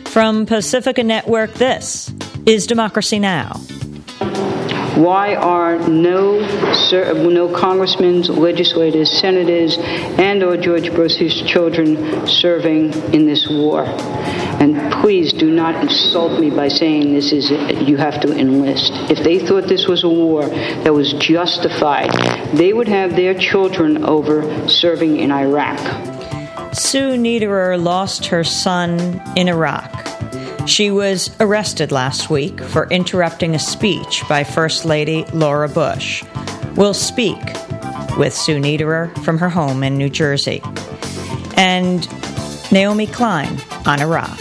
From Pacifica Network, this is Democracy Now! Why are no congressmen, legislators, senators, and or George Bush's children serving in this war? And please do not insult me by saying this is you have to enlist. If they thought this was a war that was justified, they would have their children over serving in Iraq. Sue Niederer lost her son in Iraq. She was arrested last week for interrupting a speech by First Lady Laura Bush. We'll speak with Sue Niederer from her home in New Jersey. And Naomi Klein on Iraq.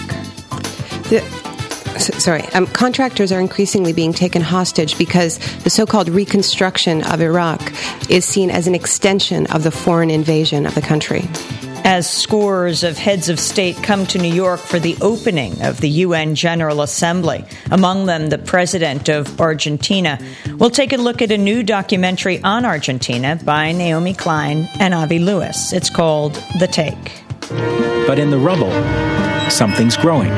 Contractors are increasingly being taken hostage because the so-called reconstruction of Iraq is seen as an extension of the foreign invasion of the country. As scores of heads of state come to New York for the opening of the UN General Assembly, among them the president of Argentina, we'll take a look at a new documentary on Argentina by Naomi Klein and Avi Lewis. It's called The Take. But in the rubble, something's growing.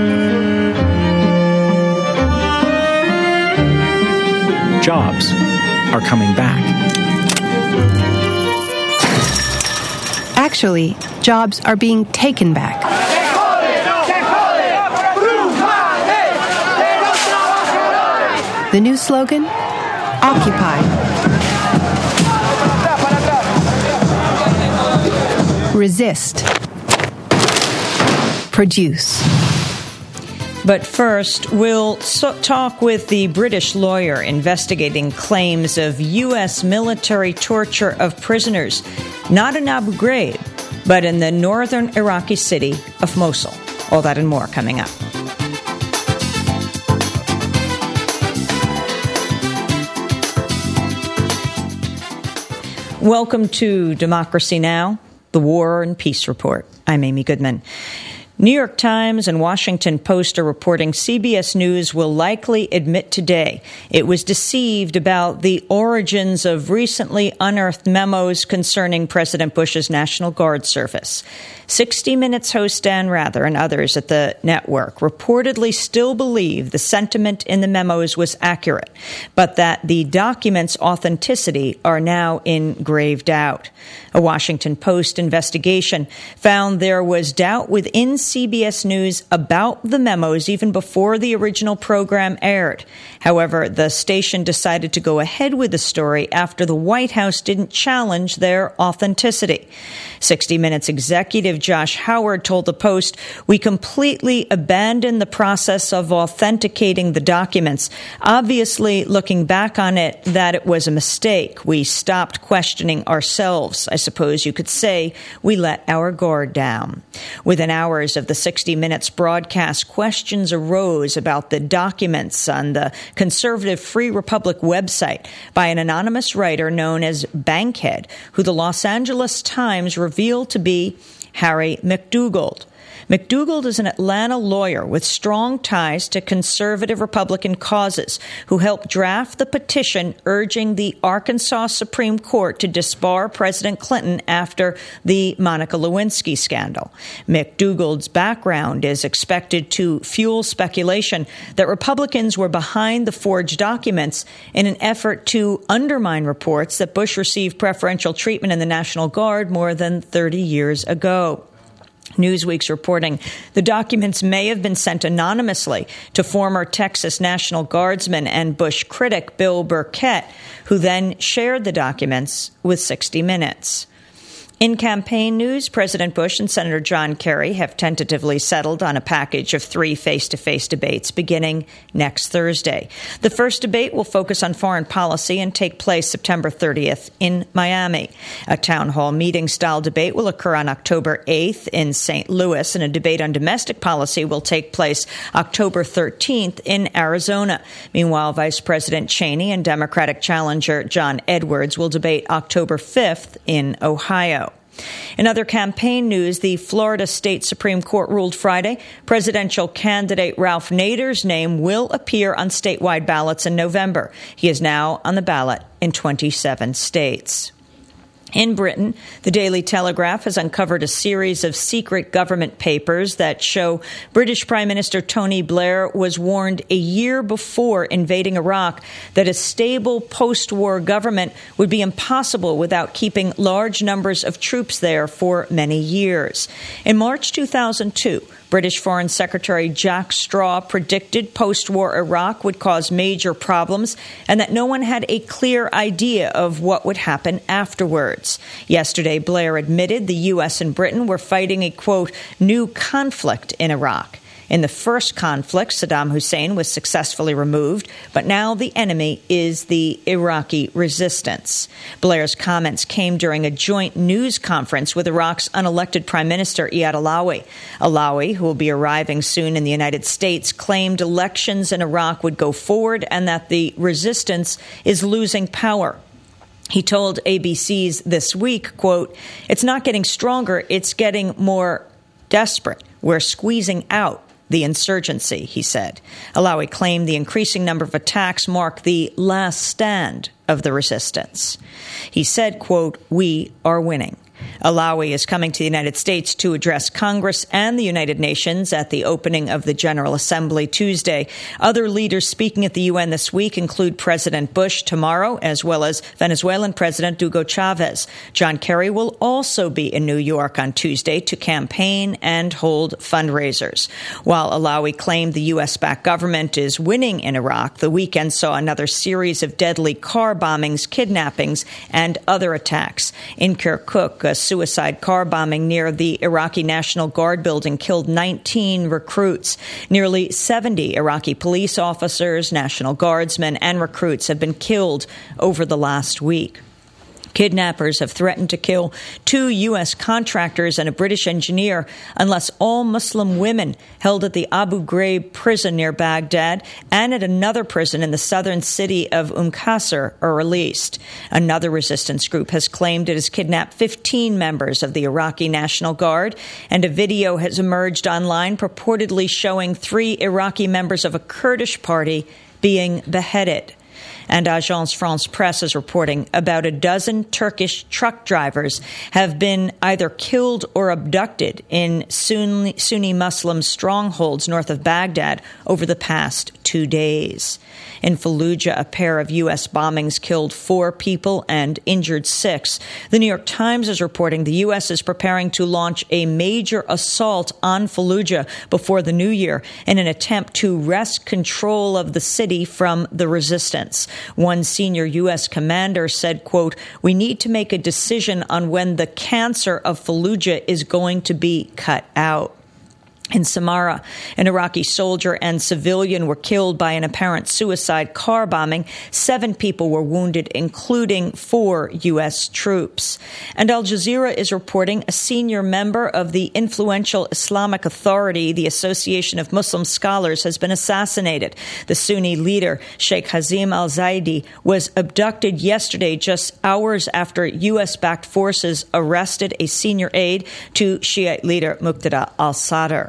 Jobs are coming back. Actually, jobs are being taken back. The new slogan? Occupy. Resist. Produce. But first, we'll talk with the British lawyer investigating claims of U.S. military torture of prisoners, not in Abu Ghraib, but in the northern Iraqi city of Mosul. All that and more coming up. Welcome to Democracy Now!, the War and Peace Report. I'm Amy Goodman. New York Times and Washington Post are reporting CBS News will likely admit today it was deceived about the origins of recently unearthed memos concerning President Bush's National Guard service. 60 Minutes host Dan Rather and others at the network reportedly still believe the sentiment in the memos was accurate, but that the documents' authenticity are now in grave doubt. A Washington Post investigation found there was doubt within CBS News about the memos even before the original program aired. However, the station decided to go ahead with the story after the White House didn't challenge their authenticity. 60 Minutes executive Josh Howard told the Post, "We completely abandoned the process of authenticating the documents. Obviously, looking back on it, that it was a mistake. We stopped questioning ourselves. I suppose you could say we let our guard down." Within hours of the 60 Minutes broadcast, questions arose about the documents on the conservative Free Republic website by an anonymous writer known as Bankhead, who the Los Angeles Times revealed to be Harry McDougald. McDougald is an Atlanta lawyer with strong ties to conservative Republican causes who helped draft the petition urging the Arkansas Supreme Court to disbar President Clinton after the Monica Lewinsky scandal. McDougald's background is expected to fuel speculation that Republicans were behind the forged documents in an effort to undermine reports that Bush received preferential treatment in the National Guard more than 30 years ago. Newsweek's reporting the documents may have been sent anonymously to former Texas National Guardsman and Bush critic Bill Burkett, who then shared the documents with 60 Minutes. In campaign news, President Bush and Senator John Kerry have tentatively settled on a package of 3 face-to-face debates beginning next Thursday. The first debate will focus on foreign policy and take place September 30th in Miami. A town hall meeting-style debate will occur on October 8th in St. Louis, and a debate on domestic policy will take place October 13th in Arizona. Meanwhile, Vice President Cheney and Democratic challenger John Edwards will debate October 5th in Ohio. In other campaign news, the Florida State Supreme Court ruled Friday presidential candidate Ralph Nader's name will appear on statewide ballots in November. He is now on the ballot in 27 states. In Britain, the Daily Telegraph has uncovered a series of secret government papers that show British Prime Minister Tony Blair was warned a year before invading Iraq that a stable post-war government would be impossible without keeping large numbers of troops there for many years. In March 2002, British Foreign Secretary Jack Straw predicted post-war Iraq would cause major problems and that no one had a clear idea of what would happen afterwards. Yesterday, Blair admitted the U.S. and Britain were fighting a, quote, new conflict in Iraq. In the first conflict, Saddam Hussein was successfully removed, but now the enemy is the Iraqi resistance. Blair's comments came during a joint news conference with Iraq's unelected Prime Minister Iyad Allawi. Allawi, who will be arriving soon in the United States, claimed elections in Iraq would go forward and that the resistance is losing power. He told ABC's This Week, quote, "It's not getting stronger, it's getting more desperate. We're squeezing out the insurgency," he said. Allawi claimed the increasing number of attacks mark the last stand of the resistance. He said, quote, "We are winning." Allawi is coming to the United States to address Congress and the United Nations at the opening of the General Assembly Tuesday. Other leaders speaking at the UN this week include President Bush tomorrow, as well as Venezuelan President Hugo Chavez. John Kerry will also be in New York on Tuesday to campaign and hold fundraisers. While Allawi claimed the U.S.-backed government is winning in Iraq, the weekend saw another series of deadly car bombings, kidnappings, and other attacks. In Kirkuk, a suicide car bombing near the Iraqi National Guard building killed 19 recruits. Nearly 70 Iraqi police officers, National Guardsmen, and recruits have been killed over the last week. Kidnappers have threatened to kill 2 U.S. contractors and a British engineer unless all Muslim women held at the Abu Ghraib prison near Baghdad and at another prison in the southern city of Qasr are released. Another resistance group has claimed it has kidnapped 15 members of the Iraqi National Guard, and a video has emerged online purportedly showing 3 Iraqi members of a Kurdish party being beheaded. And Agence France-Presse is reporting about a dozen Turkish truck drivers have been either killed or abducted in Sunni Muslim strongholds north of Baghdad over the past 2 days. In Fallujah, a pair of U.S. bombings killed 4 people and injured 6. The New York Times is reporting the U.S. is preparing to launch a major assault on Fallujah before the new year in an attempt to wrest control of the city from the resistance. One senior U.S. commander said, quote, "We need to make a decision on when the cancer of Fallujah is going to be cut out." In Samarra, an Iraqi soldier and civilian were killed by an apparent suicide car bombing. 7 people were wounded, including 4 U.S. troops. And Al Jazeera is reporting a senior member of the influential Islamic Authority, the Association of Muslim Scholars, has been assassinated. The Sunni leader, Sheikh Hazim al-Zaidi, was abducted yesterday just hours after U.S.-backed forces arrested a senior aide to Shiite leader Muqtada al-Sadr.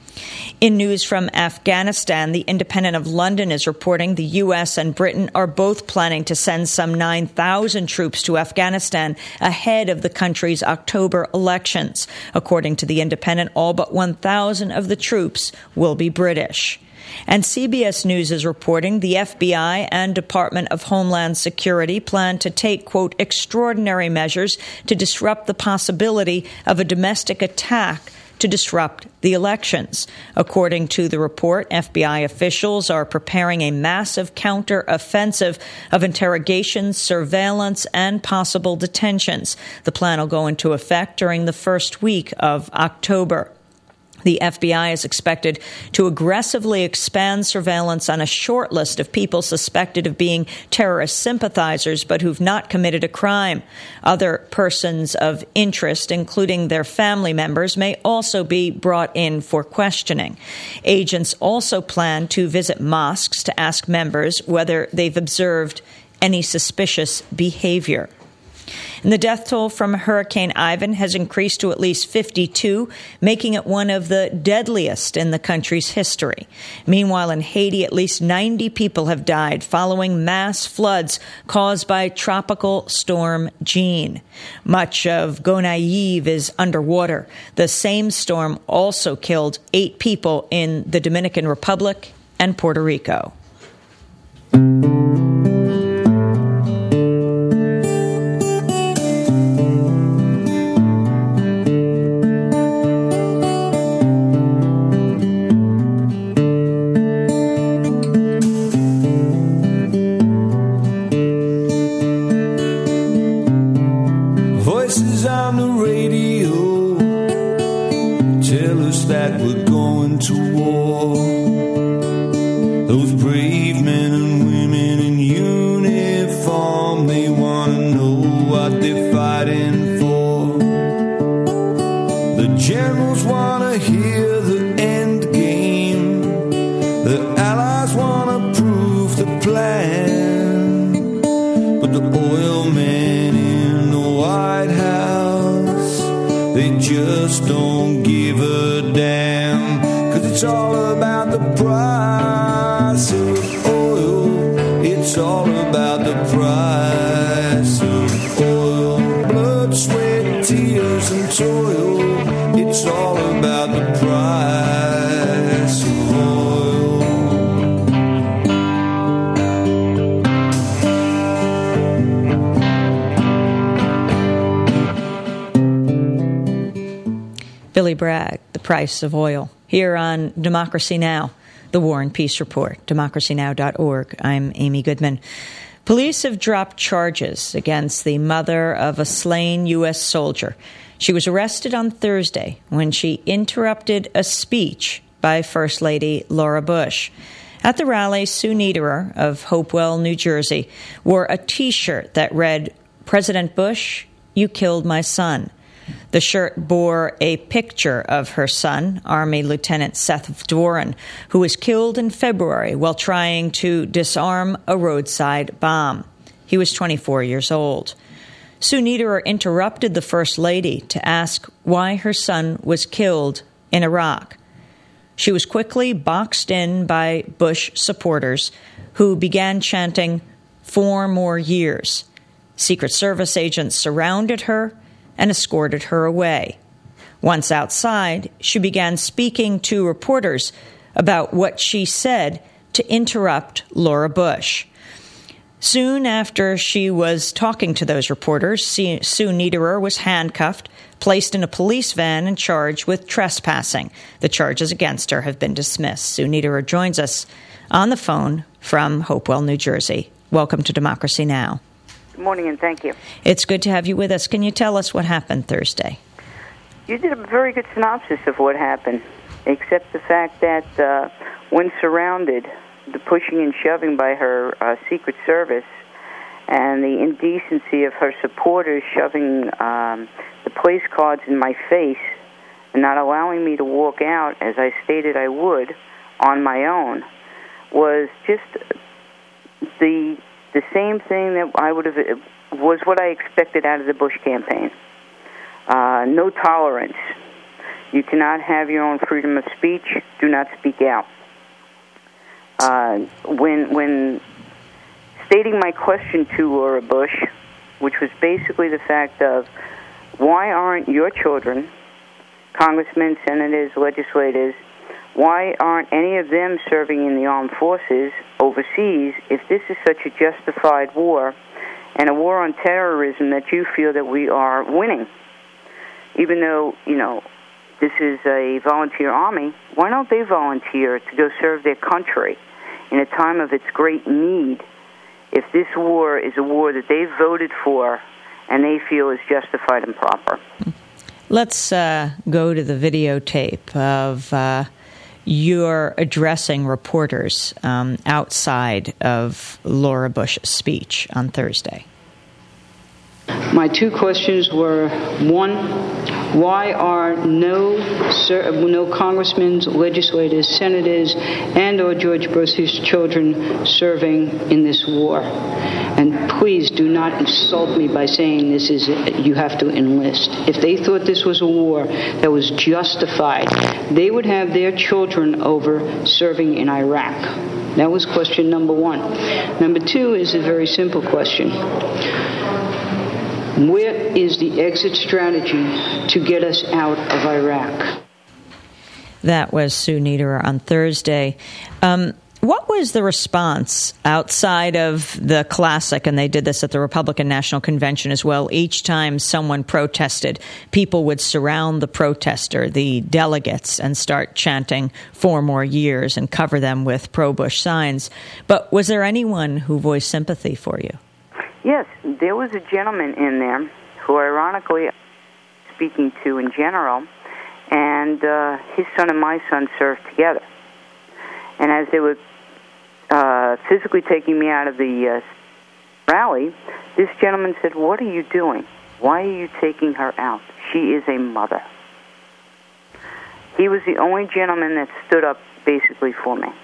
In news from Afghanistan, The Independent of London is reporting the U.S. and Britain are both planning to send some 9,000 troops to Afghanistan ahead of the country's October elections. According to The Independent, all but 1,000 of the troops will be British. And CBS News is reporting the FBI and Department of Homeland Security plan to take, quote, extraordinary measures to disrupt the possibility of a domestic attack to disrupt the elections. According to the report, FBI officials are preparing a massive counter-offensive of interrogations, surveillance, and possible detentions. The plan will go into effect during the first week of October. The FBI is expected to aggressively expand surveillance on a short list of people suspected of being terrorist sympathizers but who've not committed a crime. Other persons of interest, including their family members, may also be brought in for questioning. Agents also plan to visit mosques to ask members whether they've observed any suspicious behavior. And the death toll from Hurricane Ivan has increased to at least 52, making it one of the deadliest in the country's history. Meanwhile, in Haiti, at least 90 people have died following mass floods caused by Tropical Storm Jeanne. Much of Gonaïves is underwater. The same storm also killed 8 people in the Dominican Republic and Puerto Rico. Voices on the radio tell us that we're going to war. Those brave men and women in uniform, they want to know what they're fighting for. The generals want to hear the end game. The allies want to prove the plan. But the oil men in the White House, they just don't give a damn. 'Cause it's all about the price of oil. It's all about the price of oil. Blood, sweat, tears, and toil. It's all about the price of oil. Billy Bragg, The Price of Oil, here on Democracy Now!, the War and Peace Report, democracynow.org. I'm Amy Goodman. Police have dropped charges against the mother of a slain U.S. soldier. She was arrested on Thursday when she interrupted a speech by First Lady Laura Bush. At the rally, Sue Niederer of Hopewell, New Jersey, wore a T-shirt that read, "President Bush, you killed my son." The shirt bore a picture of her son, Army Lieutenant Seth Dworin, who was killed in February while trying to disarm a roadside bomb. He was 24 years old. Sue Niederer interrupted the First Lady to ask why her son was killed in Iraq. She was quickly boxed in by Bush supporters who began chanting, "4 more years." Secret Service agents surrounded her and escorted her away. Once outside, she began speaking to reporters about what she said to interrupt Laura Bush. Soon after she was talking to those reporters, Sue Niederer was handcuffed, placed in a police van, and charged with trespassing. The charges against her have been dismissed. Sue Niederer joins us on the phone from Hopewell, New Jersey. Welcome to Democracy Now! Good morning, and thank you. It's good to have you with us. Can you tell us what happened Thursday? You did a very good synopsis of what happened, except the fact that when surrounded, the pushing and shoving by her Secret Service and the indecency of her supporters shoving the place cards in my face and not allowing me to walk out, as I stated I would, on my own, was just the same thing that I would have was what I expected out of the Bush campaign. No tolerance. You cannot have your own freedom of speech. Do not speak out. When stating my question to Laura Bush, which was basically the fact of why aren't your children, congressmen, senators, legislators, why aren't any of them serving in the armed forces overseas if this is such a justified war and a war on terrorism that you feel that we are winning? Even though, this is a volunteer army, why don't they volunteer to go serve their country in a time of its great need if this war is a war that they voted for and they feel is justified and proper? Let's go to the videotape of you're addressing reporters outside of Laura Bush's speech on Thursday. My two questions were, one, why are no congressmen, legislators, senators, and or George Bush's children serving in this war? And please do not insult me by saying this is you have to enlist. If they thought this was a war that was justified, they would have their children over serving in Iraq. That was question number one. Number two is a very simple question. Where is the exit strategy to get us out of Iraq? That was Sue Niederer on Thursday. What was the response outside of the classic, and they did this at the Republican National Convention as well, each time someone protested, people would surround the protester, the delegates, and start chanting 4 more years and cover them with pro-Bush signs. But was there anyone who voiced sympathy for you? Yes, there was a gentleman in there who, ironically, speaking to in general, and his son and my son served together. And as they were physically taking me out of the rally, this gentleman said, "What are you doing? Why are you taking her out? She is a mother." He was the only gentleman that stood up basically for me.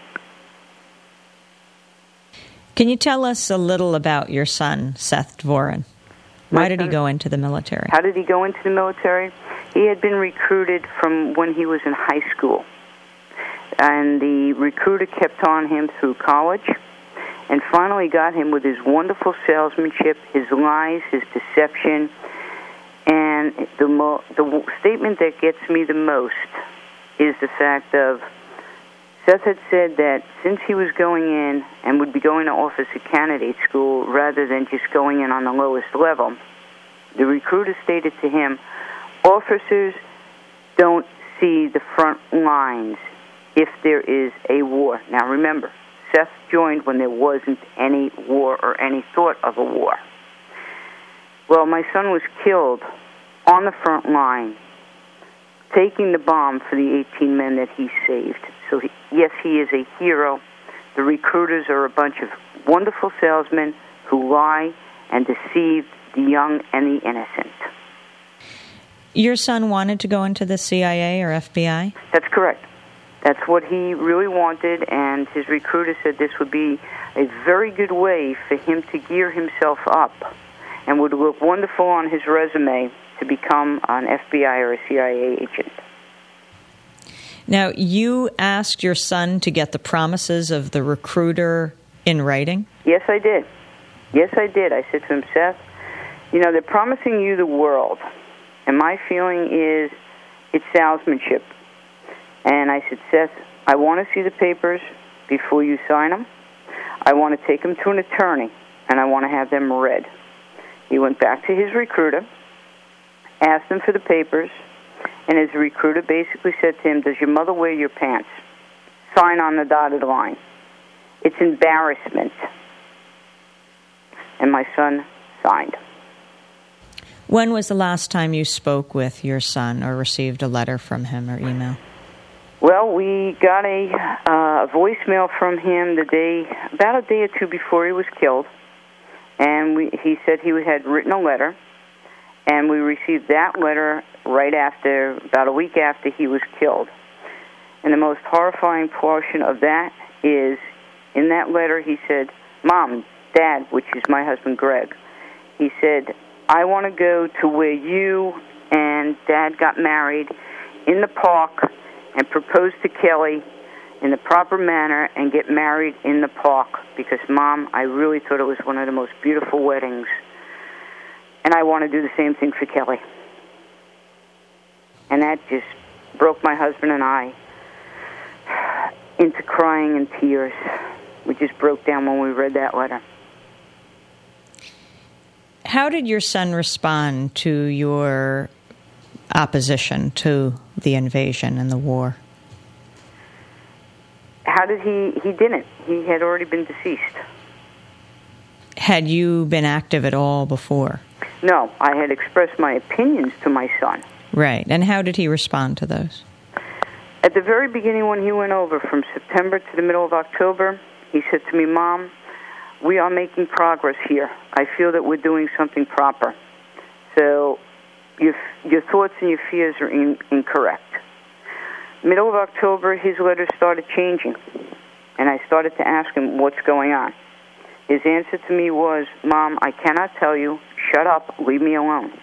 Can you tell us a little about your son, Seth Dvorin? Why did he go into the military? How did he go into the military? He had been recruited from when he was in high school. And the recruiter kept on him through college and finally got him with his wonderful salesmanship, his lies, his deception. And the statement that gets me the most is the fact of Seth had said that since he was going in and would be going to officer candidate school rather than just going in on the lowest level, the recruiter stated to him, officers don't see the front lines if there is a war. Now remember, Seth joined when there wasn't any war or any thought of a war. Well, my son was killed on the front line, taking the bomb for the 18 men that he saved. So yes, he is a hero. The recruiters are a bunch of wonderful salesmen who lie and deceive the young and the innocent. Your son wanted to go into the CIA or FBI? That's correct. That's what he really wanted, and his recruiter said this would be a very good way for him to gear himself up and would look wonderful on his resume to become an FBI or a CIA agent. Now, you asked your son to get the promises of the recruiter in writing? Yes, I did. Yes, I did. I said to him, Seth, they're promising you the world, and my feeling is it's salesmanship. And I said, Seth, I want to see the papers before you sign them. I want to take them to an attorney, and I want to have them read. He went back to his recruiter, asked him for the papers, and his recruiter basically said to him, does your mother wear your pants? Sign on the dotted line. It's embarrassment. And my son signed. When was the last time you spoke with your son or received a letter from him or email? Well, we got a voicemail from him about a day or two before he was killed, and he said he had written a letter, and we received that letter right after, about a week after he was killed. And the most horrifying portion of that is, in that letter he said, Mom, Dad, which is my husband Greg, he said, I want to go to where you and Dad got married in the park and propose to Kelly in the proper manner and get married in the park because, Mom, I really thought it was one of the most beautiful weddings, and I want to do the same thing for Kelly. And that just broke my husband and I into crying and tears. We just broke down when we read that letter. How did your son respond to your opposition to the invasion and the war? How did he didn't. He had already been deceased. Had you been active at all before? No, I had expressed my opinions to my son. Right. And how did he respond to those? At the very beginning when he went over from September to the middle of October, he said to me, Mom, we are making progress here. I feel that we're doing something proper. So your thoughts and your fears are incorrect. Middle of October, his letters started changing, and I started to ask him, what's going on? His answer to me was, Mom, I cannot tell you. Shut up. Leave me alone.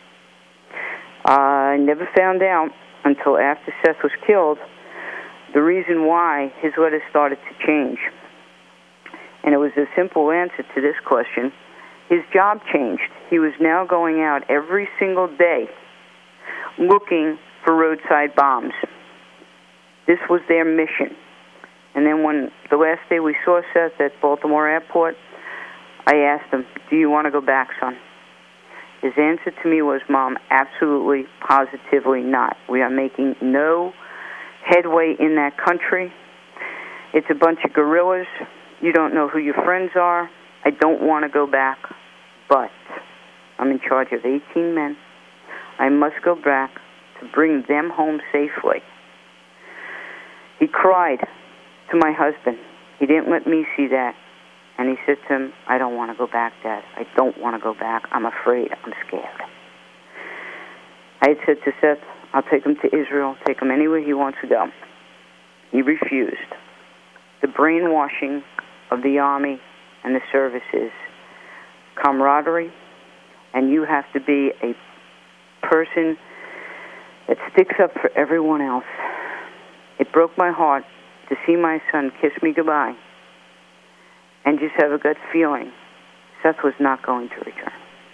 I never found out until after Seth was killed the reason why his letters started to change. And it was a simple answer to this question. His job changed. He was now going out every single day looking for roadside bombs. This was their mission. And then when the last day we saw Seth at Baltimore Airport, I asked him, do you want to go back, son? His answer to me was, Mom, absolutely, positively not. We are making no headway in that country. It's a bunch of guerrillas. You don't know who your friends are. I don't want to go back, but I'm in charge of 18 men. I must go back to bring them home safely. He cried to my husband. He didn't let me see that. And he said to him, I don't want to go back, Dad. I don't want to go back. I'm afraid. I'm scared. I had said to Seth, I'll take him to Israel, take him anywhere he wants to go. He refused. The brainwashing of the Army and the services, camaraderie, and you have to be a person that sticks up for everyone else. It broke my heart to see my son kiss me goodbye and just have a gut feeling Seth was not going to return.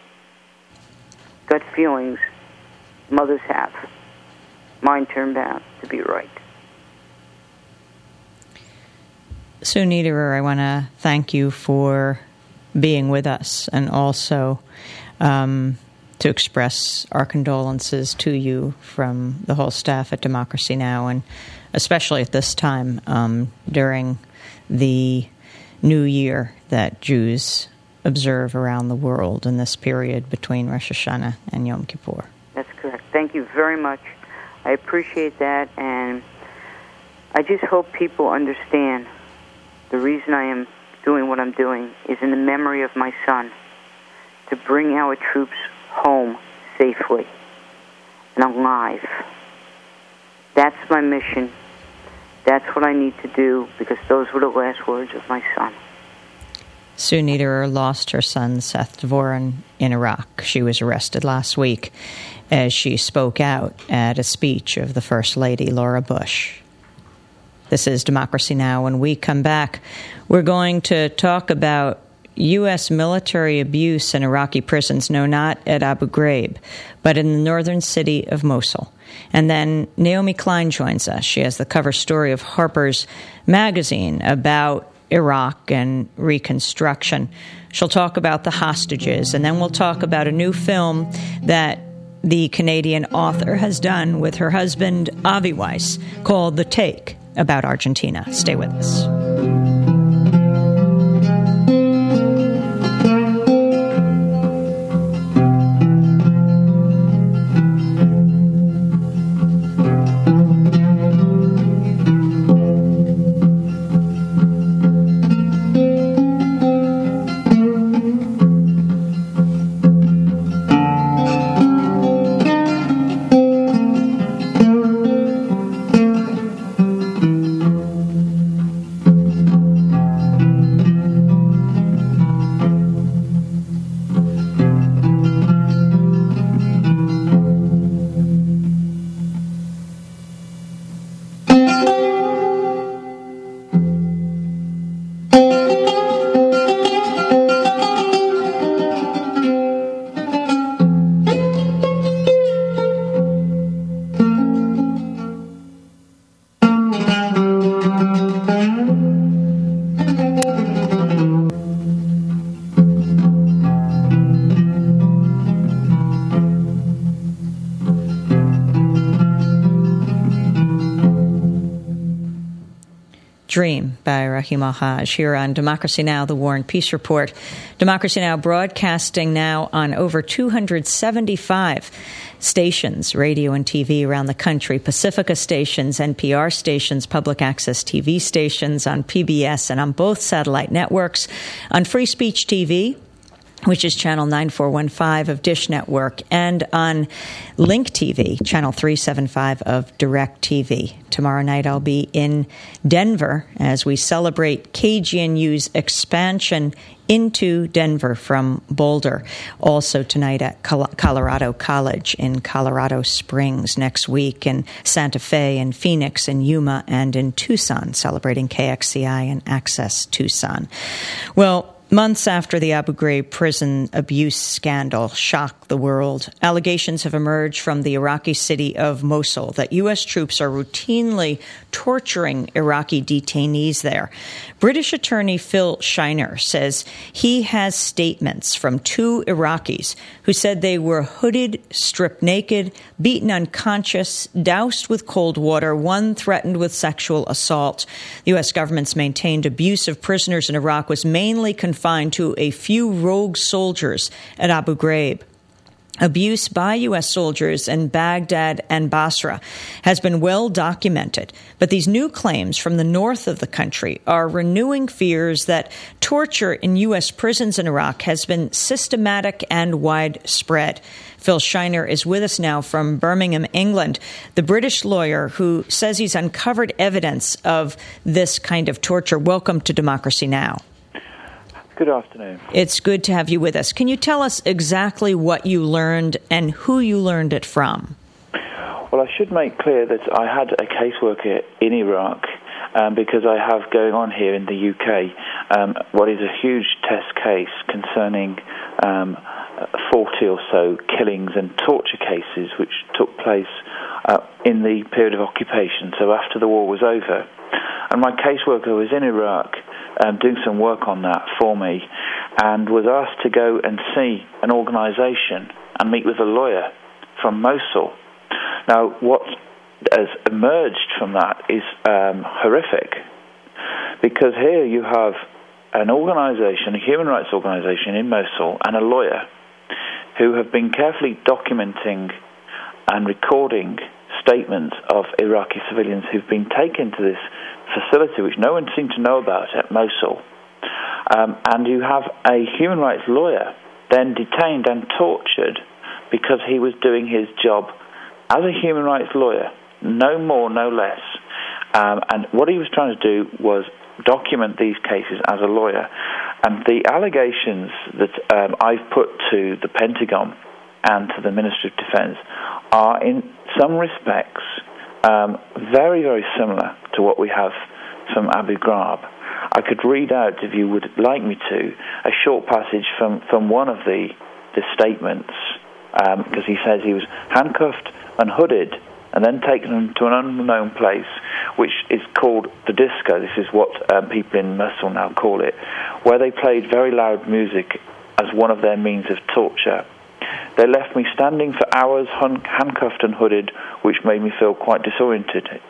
Gut feelings mothers have. Mine turned out to be right. Sue Niederer, I want to thank you for being with us and also to express our condolences to you from the whole staff at Democracy Now! And especially at this time during the New Year that Jews observe around the world in this period between Rosh Hashanah and Yom Kippur. That's correct. Thank you very much. I appreciate that, and I just hope people understand the reason I am doing what I'm doing is in the memory of my son, to bring our troops home safely and alive. That's my mission. That's what I need to do, because those were the last words of my son. Sue Niederer lost her son, Seth Dvorin, in Iraq. She was arrested last week as she spoke out at a speech of the First Lady, Laura Bush. This is Democracy Now! When we come back, we're going to talk about U.S. military abuse in Iraqi prisons, no, not at Abu Ghraib, but in the northern city of Mosul. And then Naomi Klein joins us. She has the cover story of Harper's Magazine about Iraq and Reconstruction. She'll talk about the hostages, and then we'll talk about a new film that the Canadian author has done with her husband, Avi Weiss, called The Take, about Argentina. Stay with us. Dream by Rahim Al-Haj here on Democracy Now!, the War and Peace Report. Democracy Now! Broadcasting now on over 275 stations, radio and TV around the country, Pacifica stations, NPR stations, public access TV stations, on PBS and on both satellite networks, on Free Speech TV, which is channel 9415 of Dish Network, and on Link TV, channel 375 of DirecTV. Tomorrow night I'll be in Denver as we celebrate KGNU's expansion into Denver from Boulder. Also tonight at Colorado College in Colorado Springs, next week in Santa Fe and Phoenix and Yuma and in Tucson, celebrating KXCI and Access Tucson. Well, months after the Abu Ghraib prison abuse scandal shocked the world, allegations have emerged from the Iraqi city of Mosul that U.S. troops are routinely torturing Iraqi detainees there. British attorney Phil Shiner says he has statements from 2 Iraqis who said they were hooded, stripped naked, beaten unconscious, doused with cold water, one threatened with sexual assault. The U.S. government's maintained abuse of prisoners in Iraq was mainly confined to a few rogue soldiers at Abu Ghraib. Abuse by U.S. soldiers in Baghdad and Basra has been well documented, but these new claims from the north of the country are renewing fears that torture in U.S. prisons in Iraq has been systematic and widespread. Phil Shiner is with us now from Birmingham, England, the British lawyer who says he's uncovered evidence of this kind of torture. Welcome to Democracy Now! Good afternoon. It's good to have you with us. Can you tell us exactly what you learned and who you learned it from? Well, I should make clear that I had a caseworker in Iraq because I have going on here in the UK what is a huge test case concerning 40 or so killings and torture cases which took place in the period of occupation, so after the war was over. And my caseworker was in Iraq doing some work on that for me and was asked to go and see an organisation and meet with a lawyer from Mosul. Now, what has emerged from that is horrific, because here you have an organisation, a human rights organisation in Mosul, and a lawyer who have been carefully documenting and recording statements of Iraqi civilians who've been taken to this facility, which no one seemed to know about at Mosul. And you have a human rights lawyer then detained and tortured because he was doing his job as a human rights lawyer, no more, no less. And what he was trying to do was document these cases as a lawyer. And the allegations that I've put to the Pentagon and to the Ministry of Defense are in some respects very, very similar to what we have from Abu Ghraib. I could read out, if you would like me to, a short passage from one of the statements, because he says he was handcuffed and hooded and then taken to an unknown place, which is called the disco. This is what people in Mosul now call it, where they played very loud music as one of their means of torture. They left me standing for hours, handcuffed and hooded, which made me feel quite disorientated.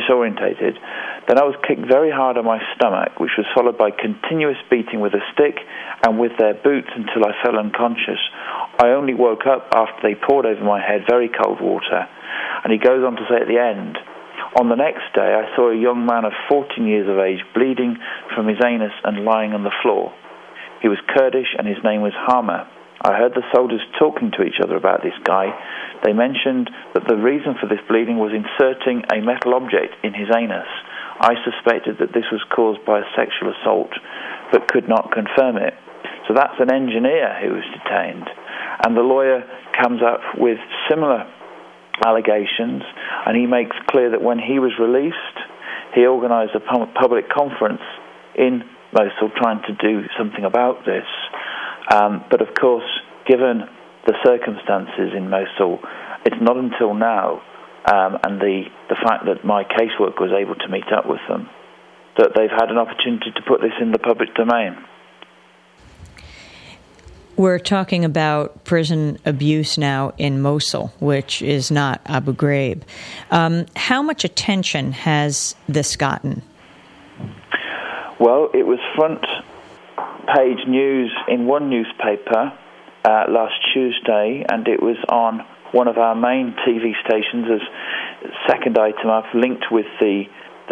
Then I was kicked very hard on my stomach, which was followed by continuous beating with a stick and with their boots until I fell unconscious. I only woke up after they poured over my head very cold water. And he goes on to say at the end, on the next day I saw a young man of 14 years of age bleeding from his anus and lying on the floor. He was Kurdish and his name was Hama. I heard the soldiers talking to each other about this guy. They mentioned that the reason for this bleeding was inserting a metal object in his anus. I suspected that this was caused by a sexual assault, but could not confirm it. So that's an engineer who was detained. And the lawyer comes up with similar allegations, and he makes clear that when he was released, he organised a public conference in Mosul trying to do something about this. But of course, given the circumstances in Mosul, it's not until now, and the fact that my casework was able to meet up with them, that they've had an opportunity to put this in the public domain. We're talking about prison abuse now in Mosul, which is not Abu Ghraib. How much attention has this gotten? Well, it was front page news in one newspaper last Tuesday, and it was on one of our main TV stations as second item up, linked with the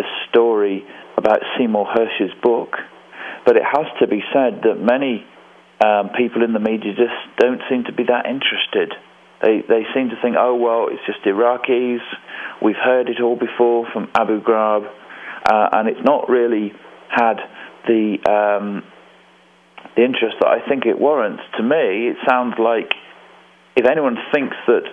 story about Seymour Hersh's book. But it has to be said that many people in the media just don't seem to be that interested. They seem to think, oh, well, it's just Iraqis. We've heard it all before from Abu Ghraib, and it's not really had the interest that I think it warrants. To me, it sounds like if anyone thinks that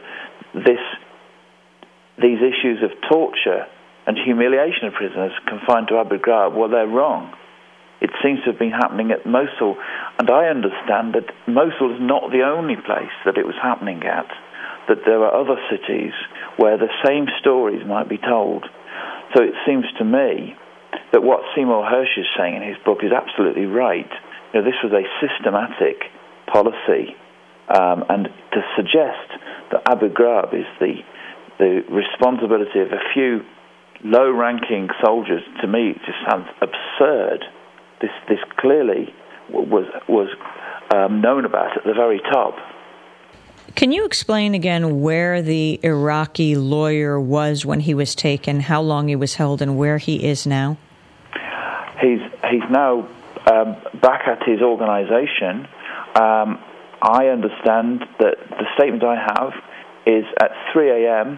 these issues of torture and humiliation of prisoners confined to Abu Ghraib, well, they're wrong. It seems to have been happening at Mosul, and I understand that Mosul is not the only place that it was happening at, that there are other cities where the same stories might be told. So it seems to me that what Seymour Hersh is saying in his book is absolutely right. You know, this was a systematic policy, and to suggest that Abu Ghraib is the responsibility of a few low-ranking soldiers, to me, it just sounds absurd. This clearly was known about at the very top. Can you explain again where the Iraqi lawyer was when he was taken, how long he was held, and where he is now? He's now back at his organisation. I understand that the statement I have is at 3 a.m.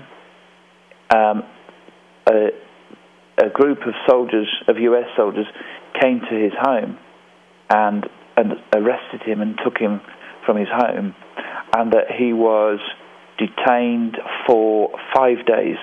A group of soldiers, of U.S. soldiers, came to his home and arrested him and took him from his home, and that he was detained for 5 days.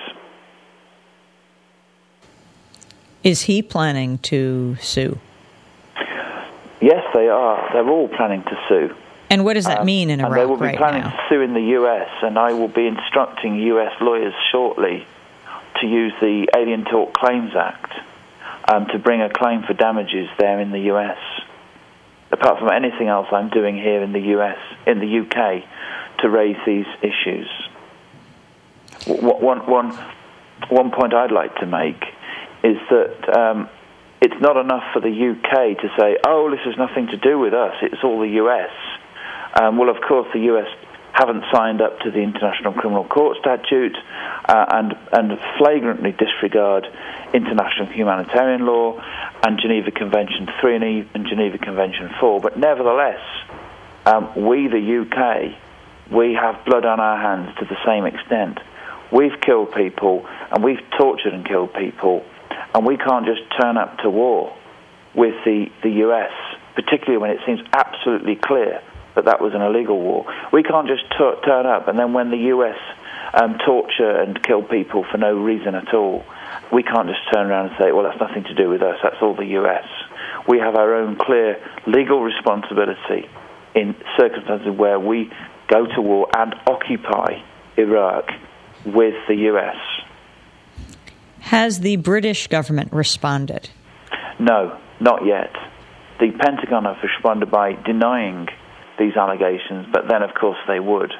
Is he planning to sue? Yes, they are. They're all planning to sue. And what does that mean in Iraq right now? And they will be planning to sue in the U.S., and I will be instructing U.S. lawyers shortly to use the Alien Tort Claims Act to bring a claim for damages there in the U.S. Apart from anything else I'm doing here in the U.S., in the U.K., to raise these issues. One point I'd like to make is that it's not enough for the U.K. to say, oh, this has nothing to do with us, it's all the U.S. Well, of course, the U.S. haven't signed up to the International Criminal Court statute and flagrantly disregard international humanitarian law and Geneva Convention 3 and Geneva Convention 4. But nevertheless, we, the UK, we have blood on our hands to the same extent. We've killed people and we've tortured and killed people, and we can't just turn up to war with the US, particularly when it seems absolutely clear that was an illegal war. We can't just turn up, and then when the US torture and kill people for no reason at all, we can't just turn around and say, well, that's nothing to do with us, that's all the US. We have our own clear legal responsibility in circumstances where we go to war and occupy Iraq with the US. Has the British government responded? No, not yet. The Pentagon have responded by denying these allegations, but then, of course, they would.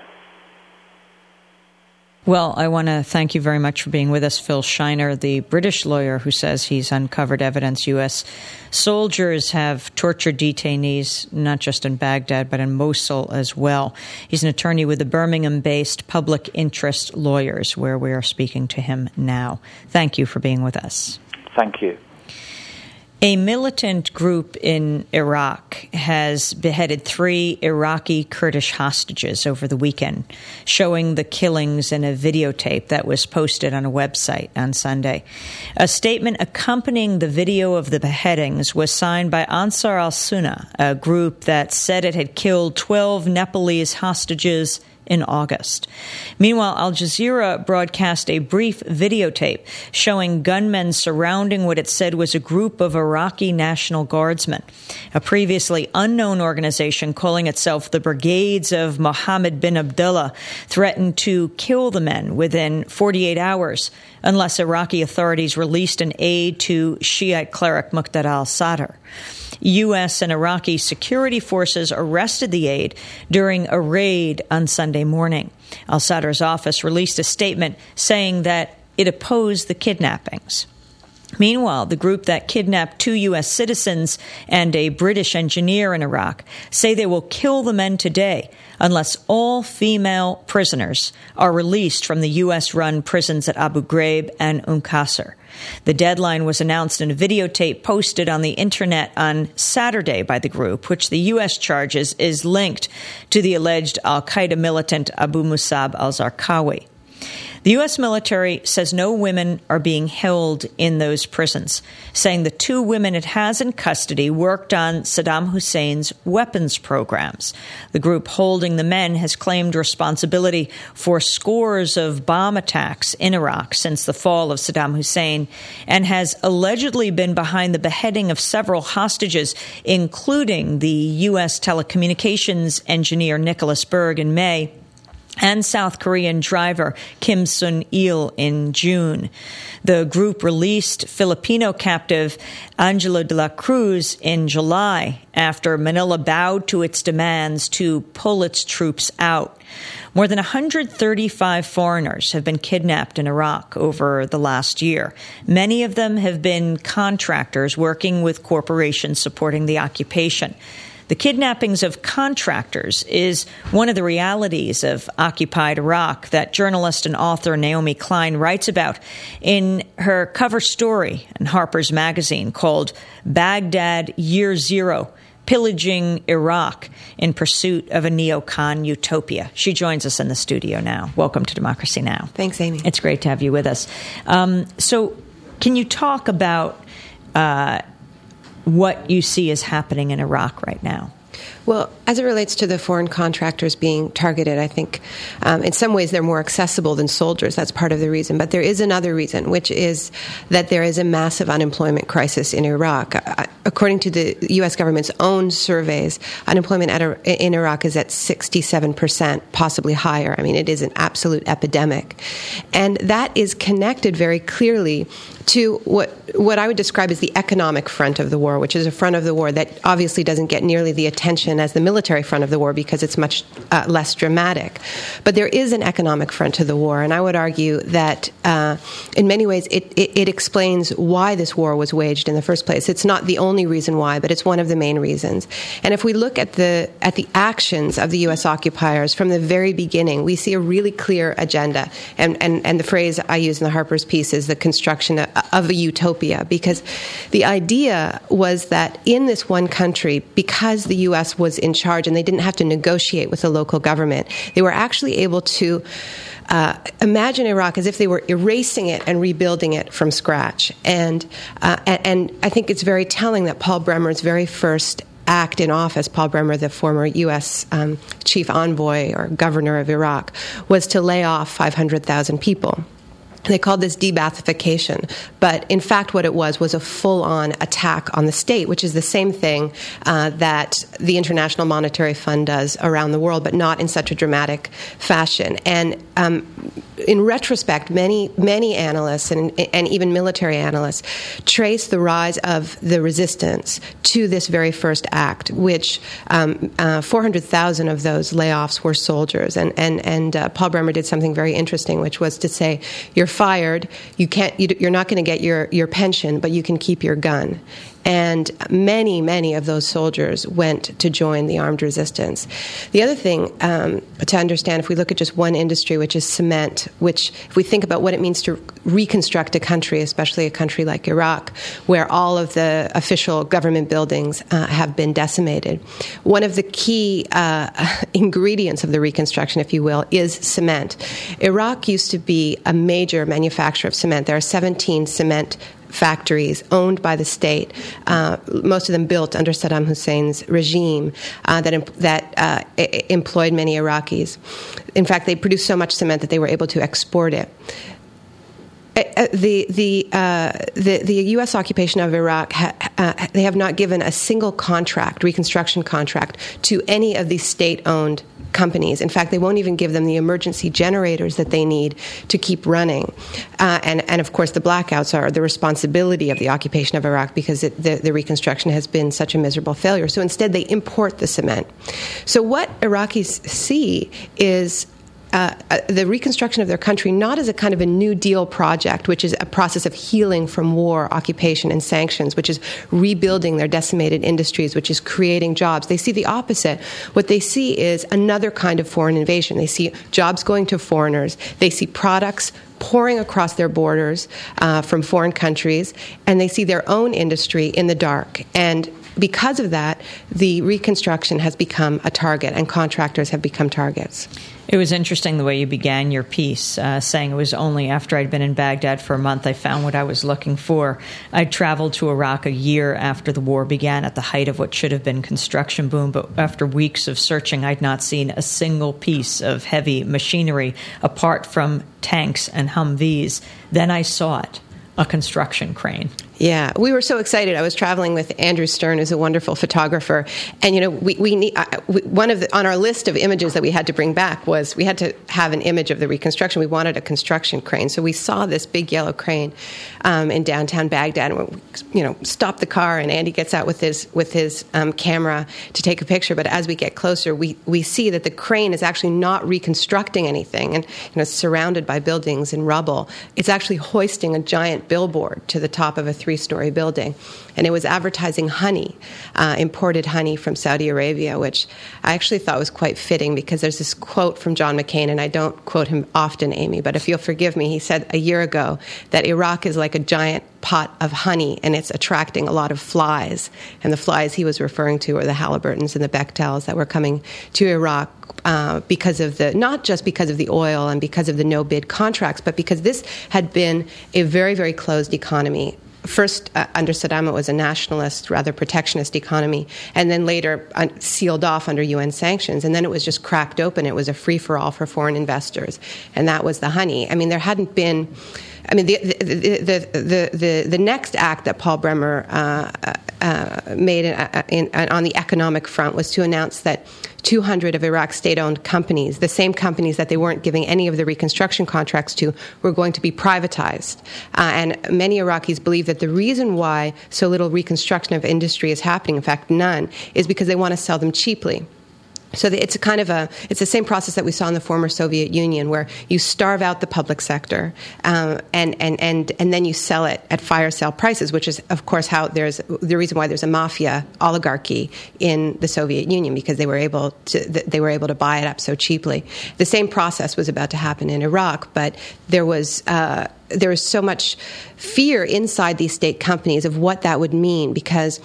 Well, I want to thank you very much for being with us, Phil Shiner, the British lawyer who says he's uncovered evidence U.S. soldiers have tortured detainees, not just in Baghdad, but in Mosul as well. He's an attorney with the Birmingham-based Public Interest Lawyers, where we are speaking to him now. Thank you for being with us. Thank you. A militant group in Iraq has beheaded 3 Iraqi Kurdish hostages over the weekend, showing the killings in a videotape that was posted on a website on Sunday. A statement accompanying the video of the beheadings was signed by Ansar al-Sunnah, a group that said it had killed 12 Nepalese hostages in August. Meanwhile, Al Jazeera broadcast a brief videotape showing gunmen surrounding what it said was a group of Iraqi National Guardsmen. A previously unknown organization calling itself the Brigades of Mohammed bin Abdullah threatened to kill the men within 48 hours unless Iraqi authorities released an aid to Shiite cleric Muqtada al-Sadr. U.S. and Iraqi security forces arrested the aide during a raid on Sunday morning. Al-Sadr's office released a statement saying that it opposed the kidnappings. Meanwhile, the group that kidnapped 2 U.S. citizens and a British engineer in Iraq say they will kill the men today unless all female prisoners are released from the U.S.-run prisons at Abu Ghraib and Qasr. The deadline was announced in a videotape posted on the internet on Saturday by the group, which the U.S. charges is linked to the alleged al-Qaeda militant Abu Musab al-Zarqawi. The U.S. military says no women are being held in those prisons, saying the 2 women it has in custody worked on Saddam Hussein's weapons programs. The group holding the men has claimed responsibility for scores of bomb attacks in Iraq since the fall of Saddam Hussein and has allegedly been behind the beheading of several hostages, including the U.S. telecommunications engineer Nicholas Berg in May and South Korean driver Kim Sun-il in June. The group released Filipino captive Angelo de la Cruz in July after Manila bowed to its demands to pull its troops out. More than 135 foreigners have been kidnapped in Iraq over the last year. Many of them have been contractors working with corporations supporting the occupation. The kidnappings of contractors is one of the realities of occupied Iraq that journalist and author Naomi Klein writes about in her cover story in Harper's Magazine called Baghdad Year Zero, Pillaging Iraq in Pursuit of a Neocon Utopia. She joins us in the studio now. Welcome to Democracy Now! Thanks, Amy. It's great to have you with us. So can you talk about what you see is happening in Iraq right now? Well, as it relates to the foreign contractors being targeted, I think in some ways they're more accessible than soldiers. That's part of the reason. But there is another reason, which is that there is a massive unemployment crisis in Iraq. According to the U.S. government's own surveys, unemployment in Iraq is at 67%, possibly higher. I mean, it is an absolute epidemic. And that is connected very clearly to what I would describe as the economic front of the war, which is a front of the war that obviously doesn't get nearly the attention as the military front of the war because it's much less dramatic. But there is an economic front to the war, and I would argue that in many ways it explains why this war was waged in the first place. It's not the only reason why, but it's one of the main reasons. And if we look at the actions of the U.S. occupiers from the very beginning, we see a really clear agenda. And the phrase I use in the Harper's piece is the construction of a utopia, because the idea was that in this one country, because the U.S. was in charge and they didn't have to negotiate with the local government, they were actually able to imagine Iraq as if they were erasing it and rebuilding it from scratch. And I think it's very telling that Paul Bremer's very first act in office, Paul Bremer, the former U.S. chief envoy or governor of Iraq, was to lay off 500,000 people. They called this de-Baathification, but in fact what it was a full-on attack on the state, which is the same thing that the International Monetary Fund does around the world, but not in such a dramatic fashion. And in retrospect, many analysts and even military analysts trace the rise of the resistance to this very first act, which 400,000 of those layoffs were soldiers. And Paul Bremer did something very interesting, which was to say, you're fired, you're not going to get your pension, but you can keep your gun. And many of those soldiers went to join the armed resistance. The other thing to understand, if we look at just one industry, which is cement, which if we think about what it means to reconstruct a country, especially a country like Iraq, where all of the official government buildings have been decimated, one of the key ingredients of the reconstruction, if you will, is cement. Iraq used to be a major manufacturer of cement. There are 17 cement factories owned by the state, most of them built under Saddam Hussein's regime, that employed many Iraqis. In fact, they produced so much cement that they were able to export it. The U.S. occupation of Iraq, they have not given a single reconstruction contract, to any of these state-owned companies. In fact, they won't even give them the emergency generators that they need to keep running. And of course, the blackouts are the responsibility of the occupation of Iraq because the reconstruction has been such a miserable failure. So instead, they import the cement. So what Iraqis see is the reconstruction of their country not as a kind of a New Deal project, which is a process of healing from war, occupation, and sanctions, which is rebuilding their decimated industries, which is creating jobs. They see the opposite. What they see is another kind of foreign invasion. They see jobs going to foreigners. They see products pouring across their borders from foreign countries, and they see their own industry in the dark. And because of that, the reconstruction has become a target, and contractors have become targets. It was interesting the way you began your piece, saying it was only after I'd been in Baghdad for a month I found what I was looking for. I'd traveled to Iraq a year after the war began, at the height of what should have been construction boom, but after weeks of searching, I'd not seen a single piece of heavy machinery apart from tanks and Humvees. Then I saw it, a construction crane. Yeah, we were so excited. I was traveling with Andrew Stern, who's a wonderful photographer, and we need on our list of images that we had to bring back was we had to have an image of the reconstruction. We wanted a construction crane, so we saw this big yellow crane in downtown Baghdad, and we, stopped the car, and Andy gets out with his camera to take a picture. But as we get closer, we see that the crane is actually not reconstructing anything, and it's surrounded by buildings and rubble. It's actually hoisting a giant billboard to the top of a 3-story building, and it was advertising honey, imported honey from Saudi Arabia, which I actually thought was quite fitting because there's this quote from John McCain, and I don't quote him often, Amy, but if you'll forgive me, he said a year ago that Iraq is like a giant pot of honey and it's attracting a lot of flies, and the flies he was referring to are the Halliburtons and the Bechtels that were coming to Iraq because of not just because of the oil and because of the no-bid contracts, but because this had been a very, very closed economy. First, under Saddam, it was a nationalist, rather protectionist economy, and then later sealed off under UN sanctions, and then it was just cracked open. It was a free-for-all for foreign investors, and that was the honey. I mean, there hadn't been... I mean, the next act that Paul Bremer made on the economic front was to announce that 200 of Iraq's state-owned companies, the same companies that they weren't giving any of the reconstruction contracts to, were going to be privatized. And many Iraqis believe that the reason why so little reconstruction of industry is happening, in fact none, is because they want to sell them cheaply. So it's it's the same process that we saw in the former Soviet Union, where you starve out the public sector, and then you sell it at fire sale prices, which is, of course, how there's the reason why there's a mafia oligarchy in the Soviet Union, because they were able to buy it up so cheaply. The same process was about to happen in Iraq, but there was so much fear inside these state companies of what that would mean, because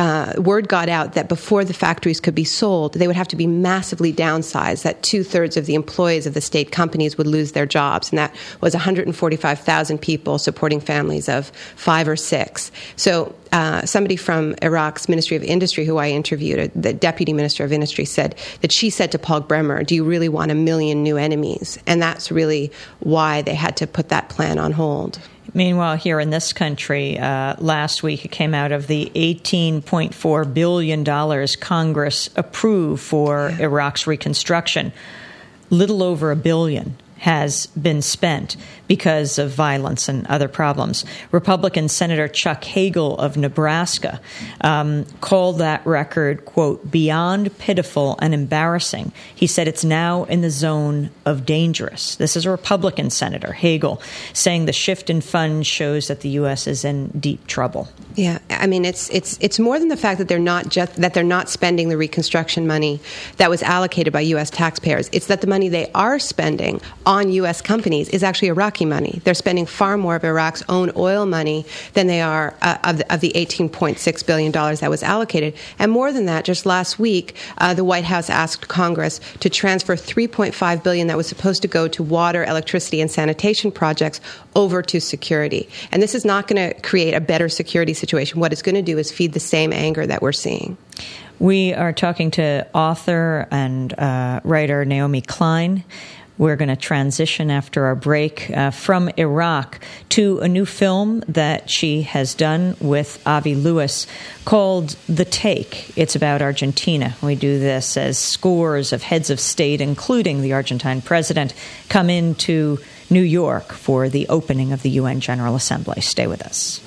word got out that before the factories could be sold, they would have to be massively downsized, that 2/3 of the employees of the state companies would lose their jobs, and that was 145,000 people supporting families of 5 or 6. So somebody from Iraq's Ministry of Industry, who I interviewed, the Deputy Minister of Industry, said that she said to Paul Bremer, "Do you really want 1 million new enemies?" And that's really why they had to put that plan on hold. Meanwhile, here in this country, last week it came out of the $18.4 billion Congress approved for Iraq's reconstruction. Little over $1 billion has been spent because of violence and other problems. Republican Senator Chuck Hagel of Nebraska called that record, quote, beyond pitiful and embarrassing. He said it's now in the zone of dangerous. This is a Republican senator, Hagel, saying the shift in funds shows that the U.S. is in deep trouble. Yeah, I mean, it's more than the fact that they're not spending the reconstruction money that was allocated by U.S. taxpayers. It's that the money they are spending on U.S. companies is actually Iraqi money. They're spending far more of Iraq's own oil money than they are of the $18.6 billion that was allocated. And more than that, just last week, the White House asked Congress to transfer $3.5 billion that was supposed to go to water, electricity, and sanitation projects over to security. And this is not going to create a better security situation. What it's going to do is feed the same anger that we're seeing. We are talking to author and writer Naomi Klein. We're going to transition after our break from Iraq to a new film that she has done with Avi Lewis called The Take. It's about Argentina. We do this as scores of heads of state, including the Argentine president, come into New York for the opening of the UN General Assembly. Stay with us.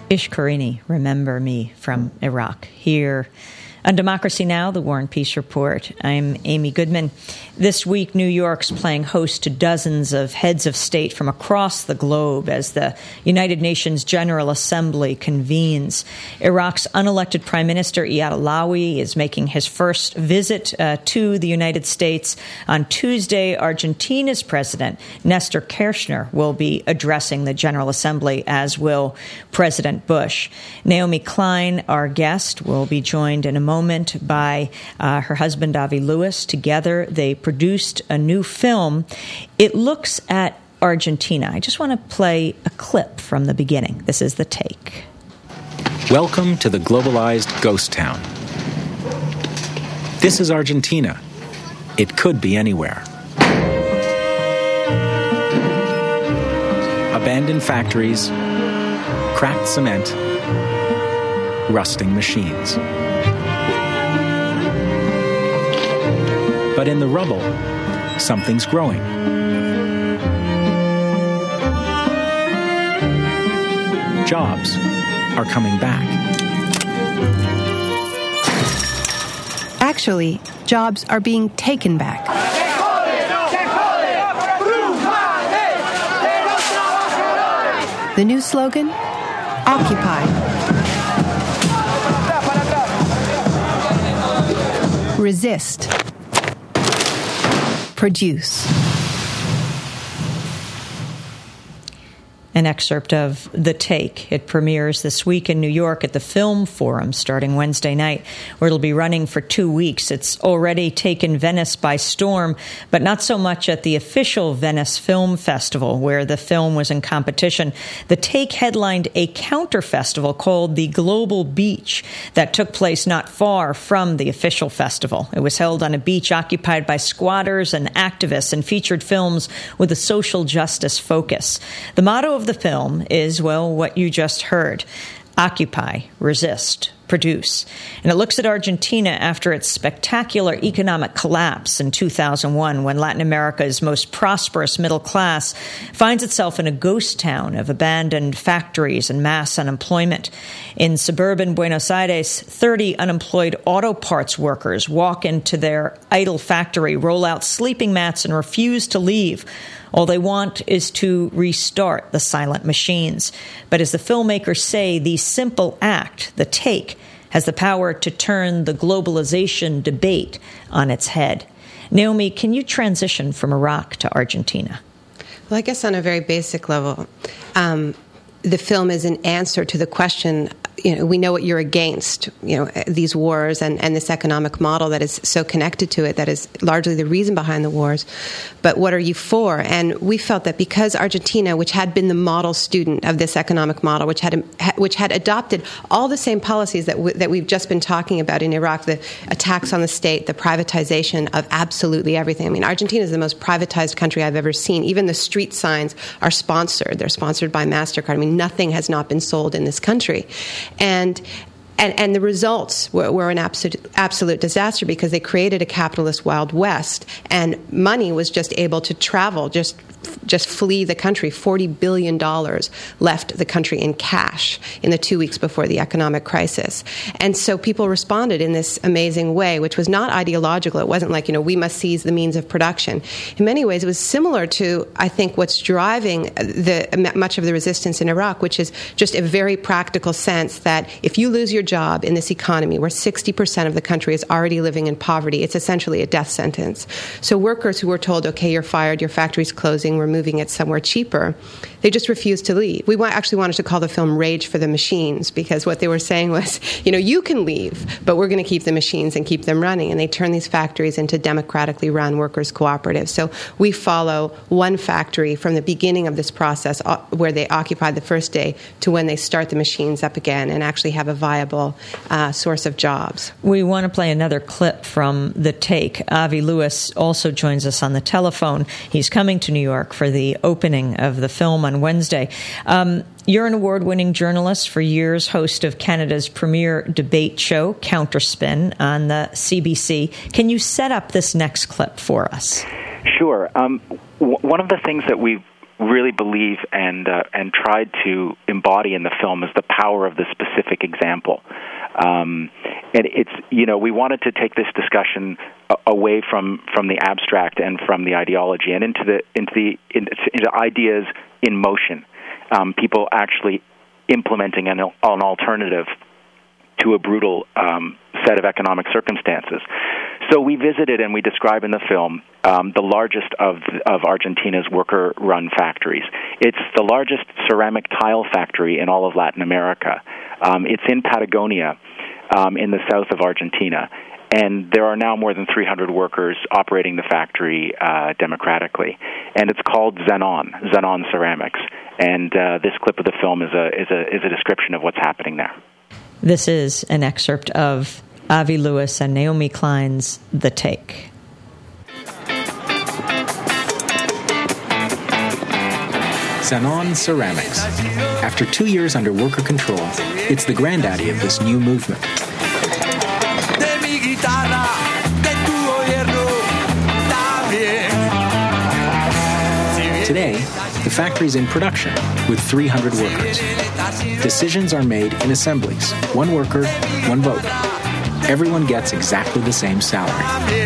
Ish Karini, Remember Me from Iraq. Here on Democracy Now!, the War and Peace Report, I'm Amy Goodman. This week, New York's playing host to dozens of heads of state from across the globe as the United Nations General Assembly convenes. Iraq's unelected Prime Minister Iyad Allawi is making his first visit to the United States. On Tuesday, Argentina's President Nestor Kirchner will be addressing the General Assembly, as will President Bush. Naomi Klein, our guest, will be joined in a moment by her husband, Avi Lewis. Together, they produced a new film. It looks at Argentina. I just want to play a clip from the beginning. This is The Take. Welcome to the globalized ghost town. This is Argentina. It could be anywhere. Abandoned factories, cracked cement, rusting machines. But in the rubble, something's growing. Jobs are coming back. Actually, jobs are being taken back. The new slogan? Occupy. Resist. Produce. An excerpt of The Take. It premieres this week in New York at the Film Forum starting Wednesday night, where it'll be running for 2 weeks. It's already taken Venice by storm, but not so much at the official Venice Film Festival, where the film was in competition. The Take headlined a counter festival called the Global Beach that took place not far from the official festival. It was held on a beach occupied by squatters and activists and featured films with a social justice focus. The motto of the film is, well, what you just heard: occupy, resist, produce. And it looks at Argentina after its spectacular economic collapse in 2001, when Latin America's most prosperous middle class finds itself in a ghost town of abandoned factories and mass unemployment. In suburban Buenos Aires, 30 unemployed auto parts workers walk into their idle factory, roll out sleeping mats, and refuse to leave. All they want is to restart the silent machines. But as the filmmakers say, the simple act, the take, has the power to turn the globalization debate on its head. Naomi, can you transition from Iraq to Argentina? Well, I guess on a very basic level, the film is an answer to the question, we know what you're against, these wars and this economic model that is so connected to it, that is largely the reason behind the wars. But what are you for? And we felt that because Argentina, which had been the model student of this economic model, which had adopted all the same policies that we've just been talking about in Iraq, the attacks on the state, the privatization of absolutely everything. I mean, Argentina is the most privatized country I've ever seen. Even the street signs are sponsored. They're sponsored by MasterCard. I mean, nothing has not been sold in this country. And the results were an absolute disaster, because they created a capitalist Wild West, and money was just able to travel, just flee the country. $40 billion left the country in cash in the 2 weeks before the economic crisis. And so people responded in this amazing way, which was not ideological. It wasn't like, we must seize the means of production. In many ways, it was similar to, I think, what's driving much of the resistance in Iraq, which is just a very practical sense that if you lose your job in this economy where 60% of the country is already living in poverty, it's essentially a death sentence. So workers who were told, okay, you're fired, your factory's closing, we're moving it somewhere cheaper, they just refused to leave. We actually wanted to call the film Rage for the Machines, because what they were saying was, you can leave, but we're going to keep the machines and keep them running. And they turn these factories into democratically run workers' cooperatives. So we follow one factory from the beginning of this process, where they occupied the first day, to when they start the machines up again and actually have a viable source of jobs. We want to play another clip from The Take. Avi Lewis also joins us on the telephone. He's coming to New York for the opening of the film on Wednesday. You're an award-winning journalist, for years host of Canada's premier debate show, Counterspin, on the CBC. Can you set up this next clip for us? Sure. One of the things that we've really believe and tried to embody in the film is the power of the specific example. And it's, we wanted to take this discussion away from the abstract and from the ideology and into ideas in motion. People actually implementing an alternative to a brutal set of economic circumstances. So we visited and we describe in the film the largest of Argentina's worker-run factories. It's the largest ceramic tile factory in all of Latin America. It's in Patagonia, in the south of Argentina. And there are now more than 300 workers operating the factory democratically. And it's called Zenon Ceramics. And this clip of the film is a description of what's happening there. This is an excerpt of Avi Lewis and Naomi Klein's The Take. Zenon Ceramics. After 2 years under worker control, it's the granddaddy of this new movement. Today, the factory's in production with 300 workers. Decisions are made in assemblies. One worker, one vote. Everyone gets exactly the same salary.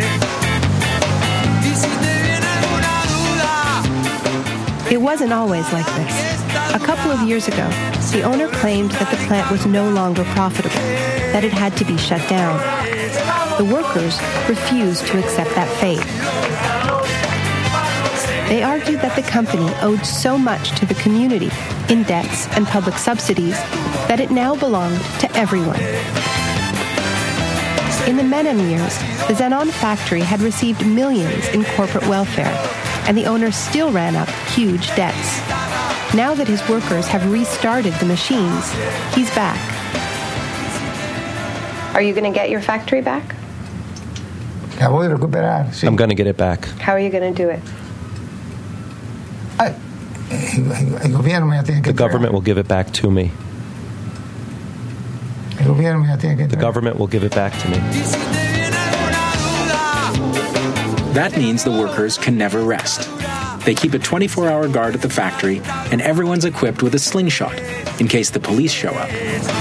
It wasn't always like this. A couple of years ago, the owner claimed that the plant was no longer profitable, that it had to be shut down. The workers refused to accept that fate. They argued that the company owed so much to the community in debts and public subsidies that it now belonged to everyone. In the Menem years, the Zenon factory had received millions in corporate welfare, and the owner still ran up huge debts. Now that his workers have restarted the machines, he's back. Are you going to get your factory back? I'm going to get it back. How are you going to do it? The government will give it back to me. The government will give it back to me. That means the workers can never rest. They keep a 24-hour guard at the factory, and everyone's equipped with a slingshot in case the police show up.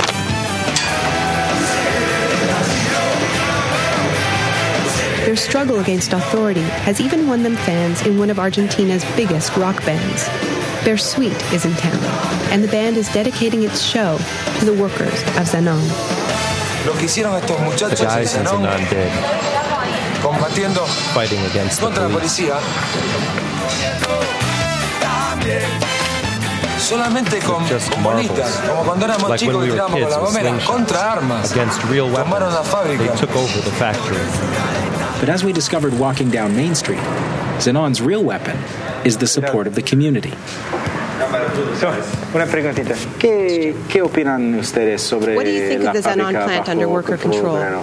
Their struggle against authority has even won them fans in one of Argentina's biggest rock bands. Their Suite is in town, and the band is dedicating its show to the workers of Zenon. The guys in Zenon did, fighting against the police. Just marbles, like when we were kids with slingshots, against real weapons. They took over the factory. But as we discovered walking down Main Street, Zenon's real weapon is the support of the community. Una preguntita. ¿Qué opinan ustedes sobre What do you think of the Zenon plant under worker control?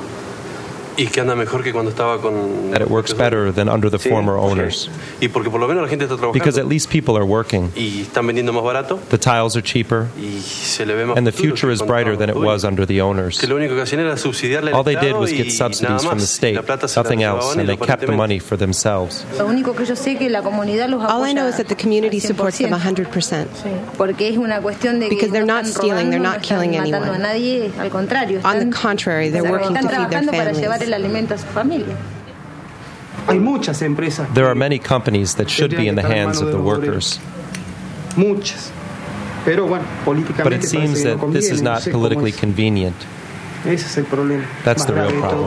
That it works better than under the former owners. Because at least people are working. The tiles are cheaper, and the future is brighter than it was under the owners. All they did was get subsidies from the state, nothing else, and they kept the money for themselves. All I know is that the community supports them 100%. Because they're not stealing, they're not killing anyone. On the contrary, they're working to feed their families. There are many companies that should be in the hands of the workers. But it seems that this is not politically convenient. That's the real problem.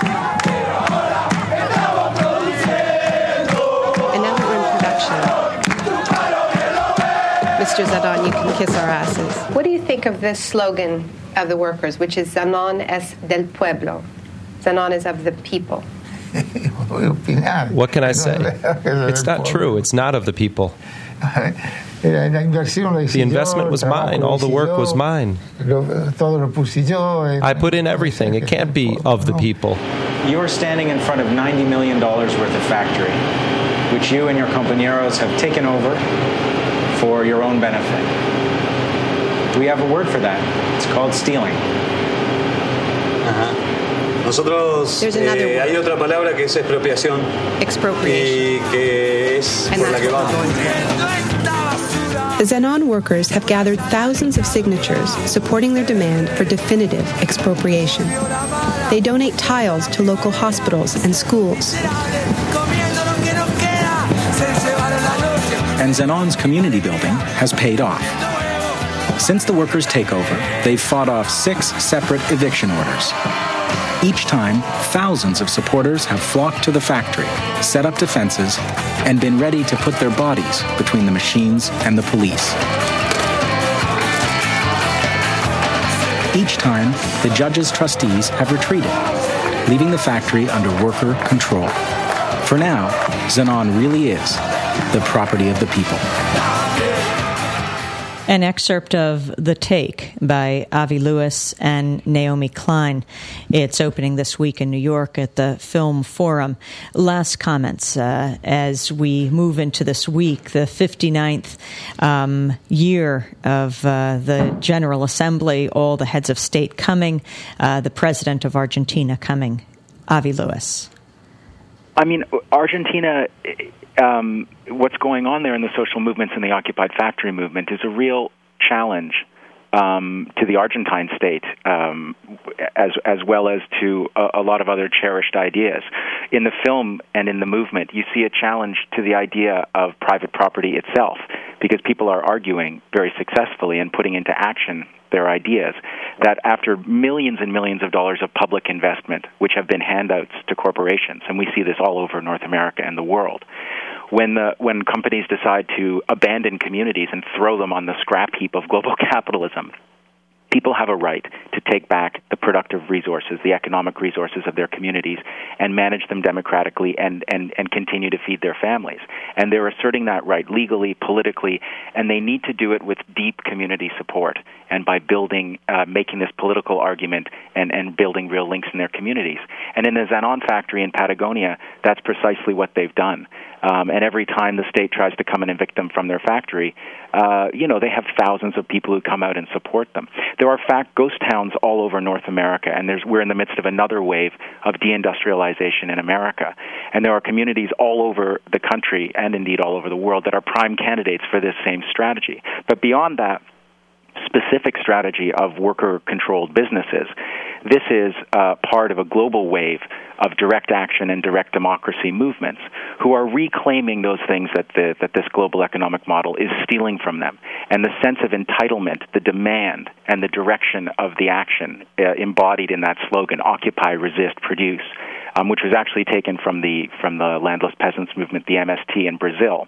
And now that we're in production, Mr. Zenon, you can kiss our asses. What do you think of this slogan of the workers, which is Zenon es del pueblo? Zenon is of the people. What can I say? It's not true. It's not of the people. The investment was mine. All the work was mine. I put in everything. It can't be of the people. You're standing in front of $90 million worth of factory, which you and your compañeros have taken over for your own benefit. We have a word for that. It's called stealing. Nosotros hay otra palabra que es expropiación y que es por la que vamos. the Zenon workers have gathered thousands of signatures supporting their demand for definitive expropriation. They donate tiles to local hospitals and schools. And Zenon's community building has paid off. Since the workers' takeover, they've fought off 6 separate eviction orders. Each time, thousands of supporters have flocked to the factory, set up defenses, and been ready to put their bodies between the machines and the police. Each time, the judge's trustees have retreated, leaving the factory under worker control. For now, Zenon really is the property of the people. An excerpt of The Take by Avi Lewis and Naomi Klein. It's opening this week in New York at the Film Forum. Last comments as we move into this week, the 59th year of the General Assembly, all the heads of state coming, the president of Argentina coming. Avi Lewis. I mean, Argentina, what's going on there in the social movements and the occupied factory movement is a real challenge to the Argentine state, as well as to a lot of other cherished ideas. In the film and in the movement, you see a challenge to the idea of private property itself, because people are arguing very successfully and putting into action their ideas that after millions and millions of dollars of public investment, which have been handouts to corporations, and we see this all over North America and the world, when companies decide to abandon communities and throw them on the scrap heap of global capitalism, people have a right to take back the productive resources, the economic resources of their communities, and manage them democratically and continue to feed their families. And they're asserting that right legally, politically, and they need to do it with deep community support and by building, making this political argument and building real links in their communities. And in the Zenon factory in Patagonia, that's precisely what they've done. And every time the state tries to come and evict them from their factory, they have thousands of people who come out and support them. There are ghost towns all over North America, and we're in the midst of another wave of deindustrialization in America. And there are communities all over the country, and indeed all over the world, that are prime candidates for this same strategy. But beyond that specific strategy of worker-controlled businesses, this is part of a global wave of direct action and direct democracy movements who are reclaiming those things that this global economic model is stealing from them. And the sense of entitlement, the demand, and the direction of the action embodied in that slogan, Occupy, Resist, Produce, which was actually taken from the landless peasants movement, the MST in Brazil,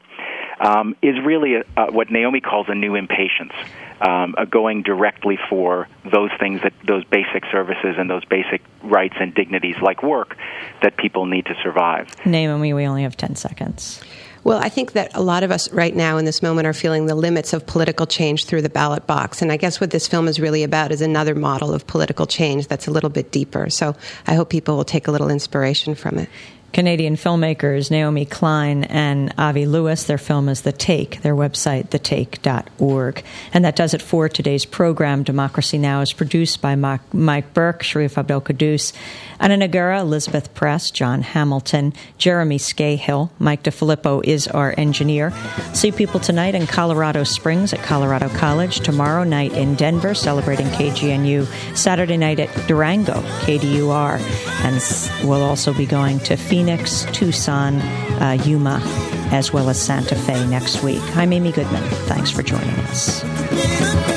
is really what Naomi calls a new impatience, going directly for those things, those basic services and those basic rights and dignities like work that people need to survive. Naomi, we only have 10 seconds. Well, I think that a lot of us right now in this moment are feeling the limits of political change through the ballot box. And I guess what this film is really about is another model of political change that's a little bit deeper. So I hope people will take a little inspiration from it. Canadian filmmakers Naomi Klein and Avi Lewis. Their film is The Take, their website, thetake.org. And that does it for today's program. Democracy Now! Is produced by Mike Burke, Sharif Abdel-Quddus, Anna Nagura, Elizabeth Press, John Hamilton, Jeremy Scahill. Mike DeFilippo is our engineer. See people tonight in Colorado Springs at Colorado College, tomorrow night in Denver, celebrating KGNU, Saturday night at Durango, KDUR, and we'll also be going to Phoenix, Tucson, Yuma, as well as Santa Fe next week. I'm Amy Goodman. Thanks for joining us.